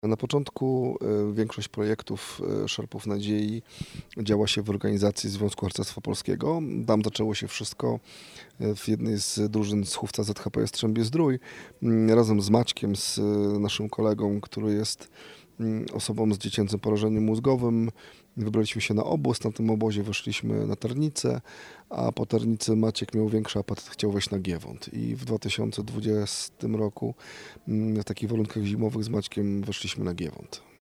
Na początku większość projektów Szarpów Nadziei działa się w organizacji Związku Harcerstwa Polskiego. Tam zaczęło się wszystko w jednej z drużyn z Chówca ZHP Jastrzębie-Zdrój. Razem z Maćkiem, z naszym kolegą, który jest osobą z dziecięcym porażeniem mózgowym, wybraliśmy się na obóz. Na tym obozie weszliśmy na Tarnicę, a po Tarnicy Maciek miał większy apetyt, chciał wejść na Giewont. I w 2020 roku w takich warunkach zimowych z Maćkiem weszliśmy na Giewont.